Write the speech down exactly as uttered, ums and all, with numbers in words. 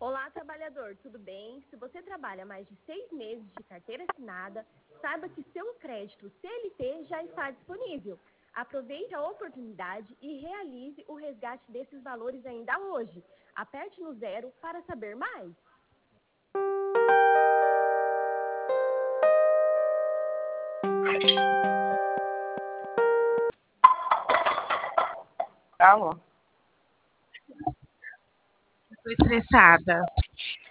Olá, trabalhador, tudo bem? Se você trabalha mais de seis meses de carteira assinada, saiba que seu crédito C L T já está disponível. Aproveite a oportunidade e realize o resgate desses valores ainda hoje. Aperte no zero para saber mais. Alô? Estou estressada.